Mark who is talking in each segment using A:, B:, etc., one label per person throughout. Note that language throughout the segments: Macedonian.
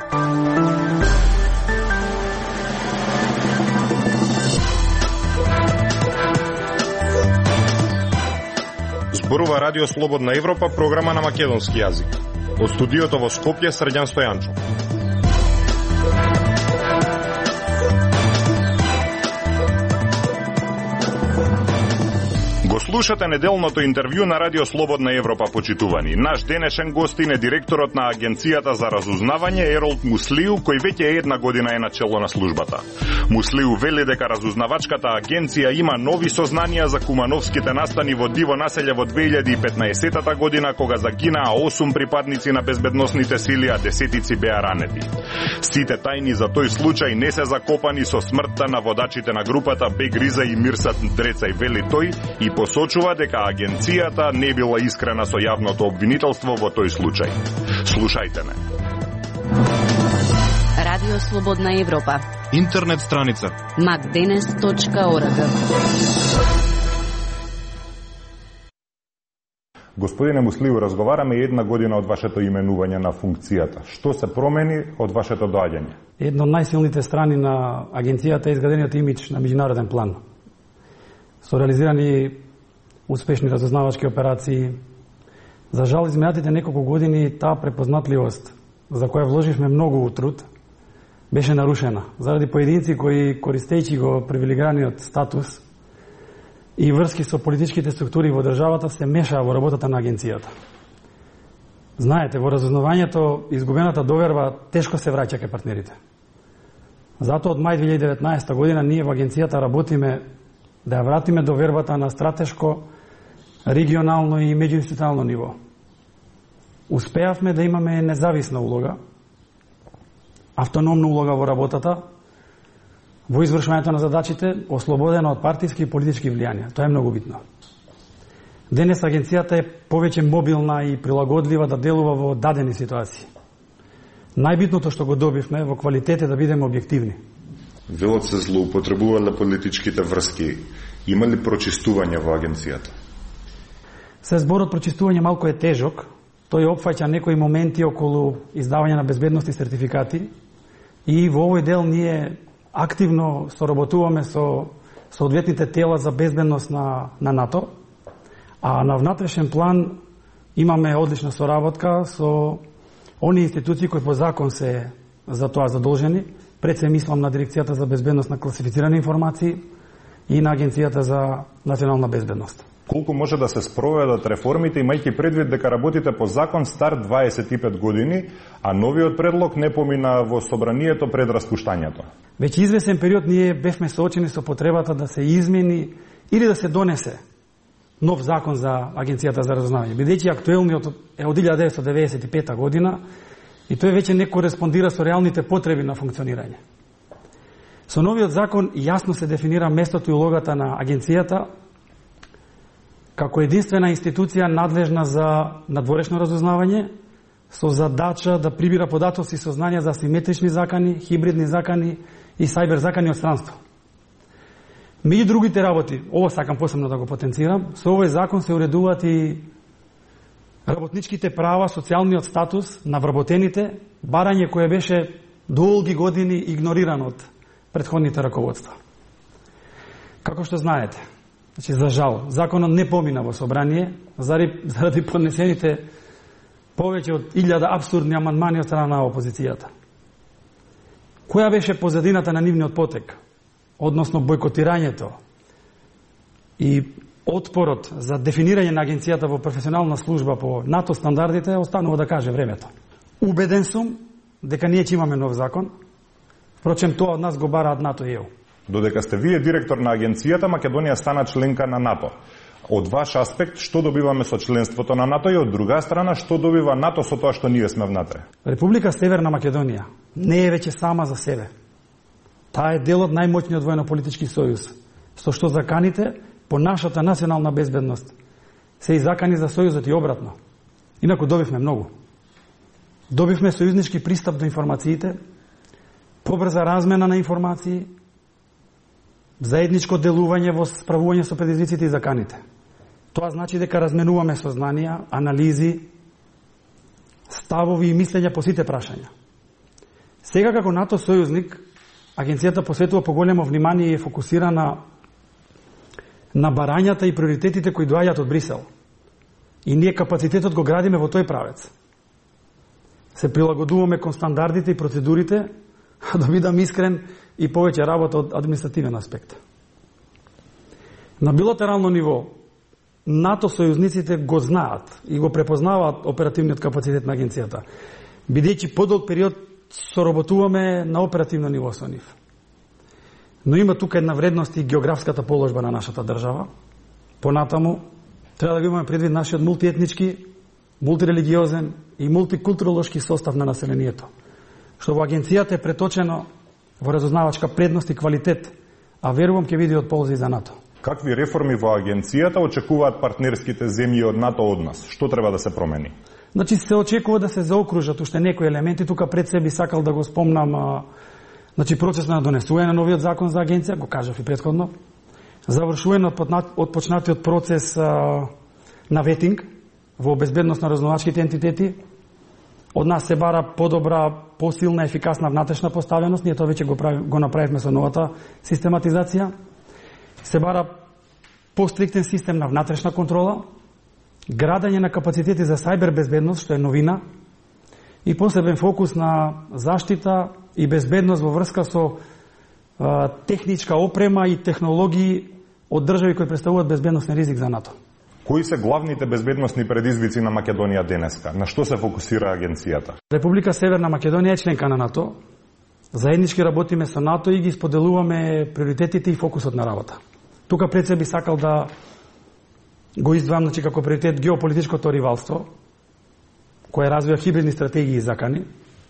A: Зборува Радио Слободна Европа, програма на македонски јазик. Од студиото во Скопје, Срđan Стојанчов. Го слушате неделното интервју на Радио Слободна Европа, почитувани. Наш денешен гостин е директорот на Агенцијата за разузнавање Еролд Муслиу, кој веќе една година е на чело на службата. Муслиу вели дека разузнавачката агенција има нови сознанија за кумановските настани во Диво населје во 2015 година, кога загинаа 8 припадници на безбедносните сили, а десетици беа ранети. Сите тајни за тој случај не се закопани со смртта на водачите на групата Бегриза и Мирсат Дрецај, вели тој, и посочува дека агенцијата не била искрена со јавното обвинителство во тој случај. Слушајте ме.
B: Радио Слободна Европа.
C: Интернет страница
B: macdenes.org.
A: Господине Муслиу, разговараме една година од вашето именување на функцијата. Што се промени од вашето доаѓање?
D: Една од најсилните страни на агенцијата е изградениот имидж на меѓународен план. Со реализирани успешни разузнавачки операции. За жал, изминатите неколку години таа препознатливост, за која вложивме многу труд, беше нарушена заради поединци кои, користејќи го привилегираниот статус и врски со политичките структури во државата, се мешаа во работата на агенцијата. Знаете, во разузнавањето изгубената доверба тешко се враќа кај партнерите. Затоа од мај 2019 година ние во агенцијата работиме да ја вратиме довербата на стратешко, регионално и меѓуинституционално ниво. Успеавме да имаме независна улога, автономна улога во работата, во извршувањето на задачите, ослободена од партиски и политички влијанија. Тоа е многу битно. Денес агенцијата е повеќе мобилна и прилагодлива да делува во дадени ситуации. Најбитното што го добивме во квалитет е да бидеме објективни.
A: Велот се злоупотребувале политичките врски. Има ли прочистување во агенцијата?
D: Се зборот прочистување малку е тежок. Тој опфаќа некои моменти околу издавање на безбедности сертификати и во овој дел ние активно соработуваме со соодветните тела за безбедност на НАТО, а на внатрешен план имаме одлична соработка со они институции кои по закон се за тоа задолжени. Пред се мислам на Дирекцијата за безбедност на класифицирани информации и на Агенцијата за национална безбедност.
A: Колку може да се спроведат реформите, имајќи предвид дека работите по закон стар 25 години, а новиот предлог не помина во собранието пред распуштањето?
D: Веќе извесен период ние бевме соочени со потребата да се измени или да се донесе нов закон за Агенцијата за разузнавање, бидејќи актуелниот е од 1995 година и тој веќе не кореспондира со реалните потреби на функционирање. Со новиот закон јасно се дефинира местото и улогата на агенцијата како единствена институција надлежна за надворешно разузнавање, со задача да прибира податоци и сознанија за асиметрични закани, хибридни закани и сајбер закани од странство. Меѓу другите работи, ово сакам посебно да го потенцирам, со овој закон се уредуваат и работничките права, социјалниот статус на вработените, барање кое беше долги години игнорирано од претходните раководства. Како што знаете, значи, за жал, законот не помина во собрание заради поднесените повеќе од 1000 апсурдни амандмани од страна на опозицијата. Која беше позадината на нивниот потек, односно бојкотирањето и отпорот за дефинирање на агенцијата во професионална служба по НАТО стандардите, останува да каже времето. Убеден сум дека ние ќе имаме нов закон, впрочем тоа од нас го бараат НАТО и ЕУ.
A: Додека сте вие директор на агенцијата, Македонија стана членка на НАТО. Од ваш аспект, што добиваме со членството на НАТО и од друга страна, што добива НАТО со тоа што ние сме внатре?
D: Република Северна Македонија не е веќе сама за себе. Таа е дел од најмоćниот воено-политички сојуз, со што заканите по нашата национална безбедност се и закани за сојузот и обратно. Инаку добивме многу. Добивме сојузнички пристап до информациите, побрза размена на информации, заедничко делување во справување со предизвиците и заканите. Тоа значи дека разменуваме сознанија, анализи, ставови и мислења по сите прашања. Сега како НАТО сојузник, агенцијата посветува поголемо внимание и е фокусирана на барањата и приоритетите кои доаѓаат од Брисел. И ние капацитетот го градиме во тој правец. Се прилагодуваме кон стандардите и процедурите, а да бидам искрен, и повеќе работа од административен аспект. На билатерално ниво, НАТО сојузниците го знаат и го препознаваат оперативниот капацитет на агенцијата, бидејќи подолг период соработуваме на оперативно ниво со нив. Но има тука една вредност и географската положба на нашата држава. Понатаму, треба да го имаме предвид нашиот мултиетнички, мултирелигиозен и мултикултуролошки состав на населението, што во агенцијата е преточено во разузнавачка предност и квалитет, а верувам ќе биде од полза и за НАТО.
A: Какви реформи во агенцијата очекуваат партнерските земји од НАТО од нас? Што треба да се промени?
D: Значи се очекува да се заокружат уште некои елементи. Тука пред себе би сакал да го спомнам процес на донесување на новиот закон за агенција, го кажав и претходно. Завршување од почнатиот процес на ветинг во безбедност на разузнавачките ентитети. Од нас се бара подобра, посилна, ефикасна внатрешна поставеност. Ние тоа веќе го направивме со новата систематизација. Се бара постриктен систем на внатрешна контрола, градење на капацитети за сајбер безбедност, што е новина, и посебен фокус на заштита и безбедност во врска со техничка опрема и технологии од држави кои представуваат безбедносен ризик за НАТО.
A: Кои се главните безбедносни предизвици на Македонија денеска? На што се фокусира агенцијата?
D: Република Северна Македонија е членка на НАТО. Заеднички работиме со НАТО и ги споделуваме приоритетите и фокусот на работа. Тука пред се би сакал да го издвојам, значи, како приоритет геополитичкото ривалство, кое развива хибридни стратегии и закани,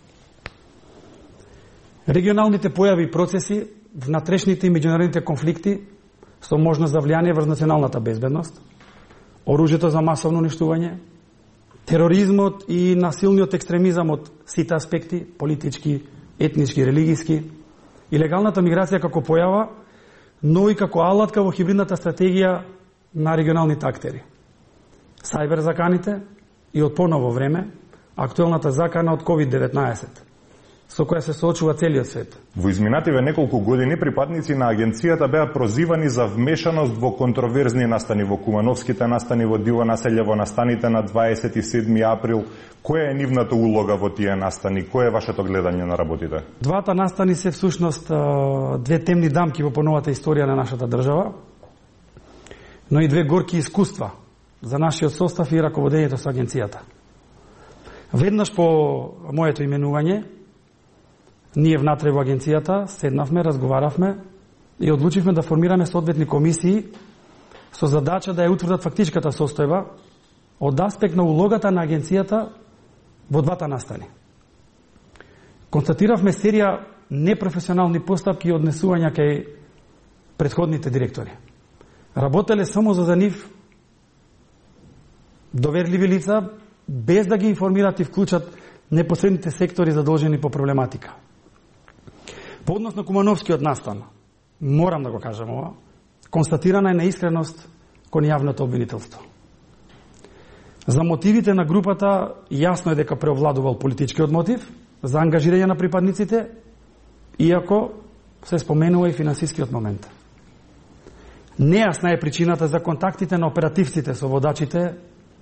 D: регионалните појави и процеси, внатрешните и меѓународните конфликти со можност за влијание врз националната безбедност, оружјето за масовно уништување, тероризмот и насилниот екстремизам од сите аспекти, политички, етнички, религиски, илегалната миграција како појава, но и како алатка во хибридната стратегија на регионалните актери. Сајбер заканите и од поново време актуелната закана од COVID-19, со која се соочува целиот свет.
A: Во изминативе неколку години припадници на агенцијата беа прозивани за вмешаност во контроверзни настани, во кумановските настани во Диво населје, во настаните на 27 април. Која е нивната улога во тие настани? Кој е вашето гледање на работите?
D: Двата настани се всушност две темни дамки во поновата историја на нашата држава, но и две горки искуства за нашиот состав и раководењето со агенцијата. Веднаш по моето именување, ние внатре во агенцијата седнавме, разговаравме и одлучивме да формираме соодветни комисии со задача да ја утврдат фактичката состојба од аспект на улогата на агенцијата во двата настани. Констатиравме серија непрофесионални постапки и однесувања кај претходните директори. Работеле само за нив доверливи лица, без да ги информират и вклучат непосредните сектори задолжени по проблематика. По однос на Кумановскиот настан, морам да го кажам ова, констатирана е неискреност кон јавното обвинителство. За мотивите на групата јасно е дека преовладувал политичкиот мотив за ангажирање на припадниците, иако се споменува и финансискиот момент. Нејасна е причината за контактите на оперативците со водачите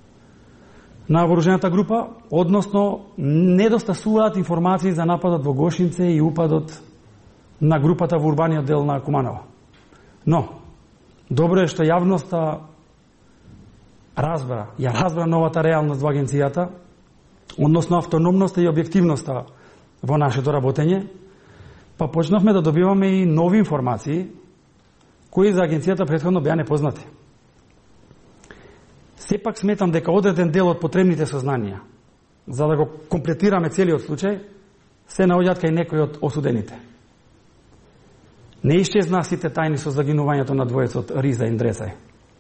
D: на вооружената група, односно недостасуваат информации за нападот во Гошинце и упадот на групата во урбаниот дел на Куманово. Но, добро е што јавноста разбра новата реалност во агенцијата, односно автономноста и објективноста во нашето работење, па почнавме да добиваме и нови информации кои за агенцијата претходно беа непознати. Сепак сметам дека одреден дел од потребните сознанија, за да го комплетираме целиот случај, се наоѓаат кај некои од осудените. Не исчезнаа сите тајни со загинувањето на двојецот Риза и Ндрецај.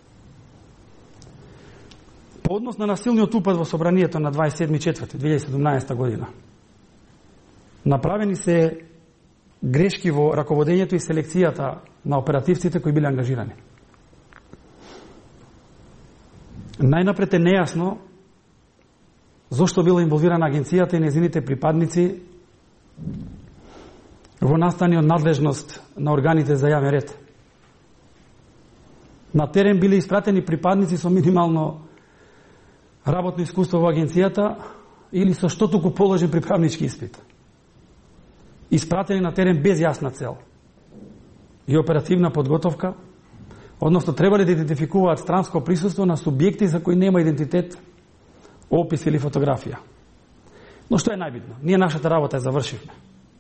D: По однос на насилниот упад во собранието на 27.4.2017 година, направени се грешки во раководењето и селекцијата на оперативците кои биле ангажирани. Најнапред е нејасно зошто била инволвирана агенцијата и незините припадници во настани од надлежност на органите за јавен ред. На терен биле испратени припадници со минимално работно искуство во агенцијата или со што туку положен приправнички испит. Испратени на терен без јасна цел и оперативна подготовка, односно требале да идентификуваат странско присуство на субјекти за кои нема идентитет, опис или фотографија. Но што е најбитно? Ние нашата работа ја завршивме.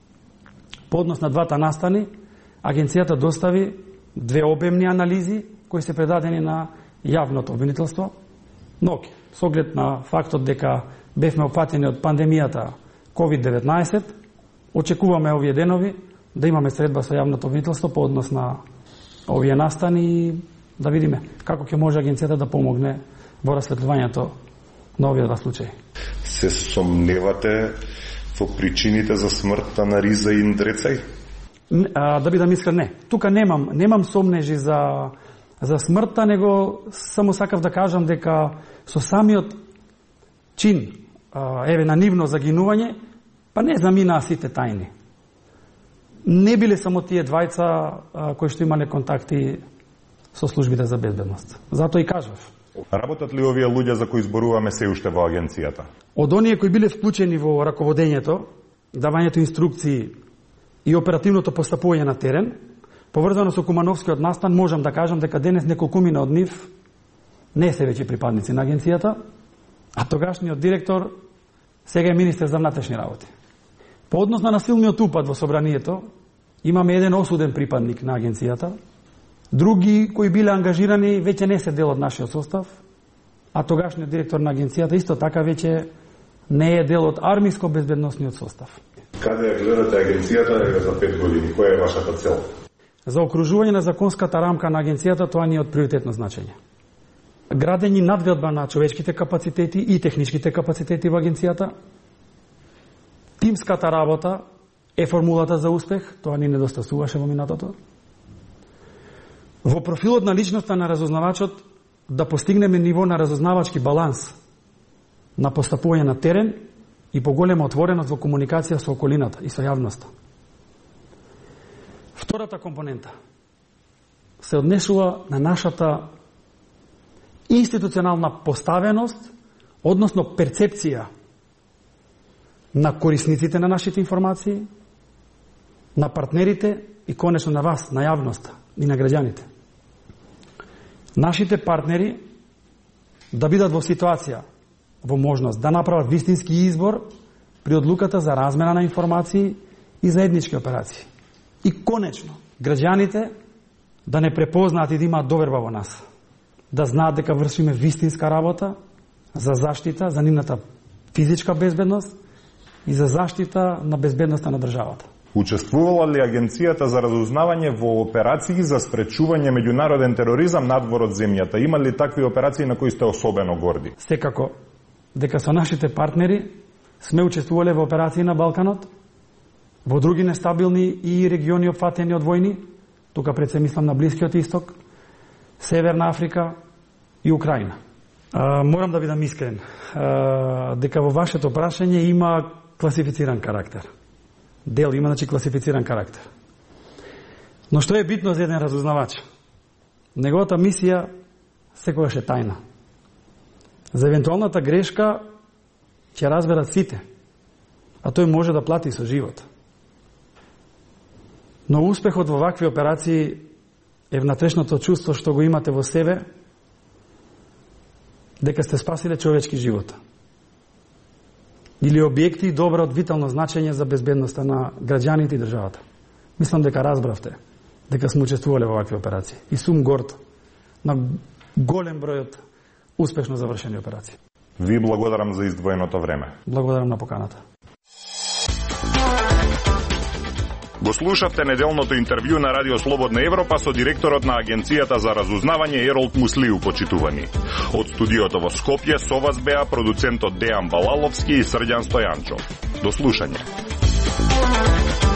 D: По однос на двата настани, агенцијата достави 2 обемни анализи кои се предадени на јавното обвинителство, но со оглед на фактот дека бевме опфатени од пандемијата COVID-19, очекуваме овие денови да имаме средба со јавното обвинителство по однос на овие настани и да видиме како ќе може агенцијата да помогне во расветлувањето на овие два случаи.
A: Се сомневате во причините за смртта на Риза и Индрецај?
D: Да бидам искрен, не. Тука немам сомнежи за смртта, него само сакав да кажам дека со самиот чин, на нивно загинување, па не заминаа сите тајни. Не биле само тие двајца кои што имале контакти со службите за безбедност. Затоа и кажав.
A: Работат ли овие луѓе за кои зборуваме се уште во агенцијата?
D: Од оние кои биле вклучени во раководењето, давањето инструкции и оперативното постапување на терен, поврзано со Кумановскиот настан, можам да кажам дека денес неколкумина од нив не се веќе припадници на агенцијата, а тогашниот директор сега е министер за внатрешни работи. По однос на насилниот упад во собранието, имаме еден осуден припадник на агенцијата, други кои биле ангажирани веќе не се дел од нашиот состав, а тогашниот директор на агенцијата исто така веќе не е дел од армиско-безбедносниот состав.
A: Каде ја гледате агенцијата за 5 години? Која е вашата цел?
D: За окружување на законската рамка на агенцијата тоа ни е од приоритетно значење. Градење надвелба на човечките капацитети и техничките капацитети во агенцијата. Тимската работа е формулата за успех, тоа ни недостасуваше во минатото. Во профилот на личноста на разузнавачот да постигнеме ниво на разузнавачки баланс на постапување на терен и поголема отвореност во комуникација со околината и со јавноста. Втората компонента се однесува на нашата институционална поставеност, односно перцепција на корисниците на нашите информации, на партнерите и конечно на вас, на јавноста и на граѓаните. Нашите партнери да бидат во ситуација, во можност да направат вистински избор при одлуката за размена на информации и заеднички операции. И конечно, граѓаните да не препознаат и да имаат доверба во нас. Да знаат дека вршиме вистинска работа за заштита, за нивната физичка безбедност и за заштита на безбедноста на државата.
A: Учествувала ли агенцијата за разузнавање во операции за спречување меѓународен тероризам надвор од земјата? Има ли такви операции на кои сте особено горди?
D: Секако, дека со нашите партнери сме учествувале во операции на Балканот, во други нестабилни и региони опфатени од војни, тука пред се мислам на Блискиот Исток, Северна Африка и Украина. Морам да бидам искрен, дека во вашето прашање има класифициран карактер. Дел има, значи, класифициран карактер. Но што е битно за еден разузнавач? Неговата мисија секогаш е тајна. За евентуалната грешка ќе разберат сите, а тој може да плати со живот. Но успехот во вакви операции е внатрешното чувство што го имате во себе, дека сте спасиле човечки живот. Или објекти добра од витално значење за безбедноста на граѓаните и државата. Мислам дека разбравте дека сме учествувале во вакви операции. И сум горд на голем број од успешно завршени операции.
A: Ви благодарам за издвоеното време.
D: Благодарам на поканата.
A: Го слушавте неделното интервју на Радио Слободна Европа со директорот на Агенцијата за разузнавање Еролд Муслиу, почитувани. Од студиото во Скопје со вас беа продуцентот Дејан Балаловски и Срđan Стојанчов. До слушање.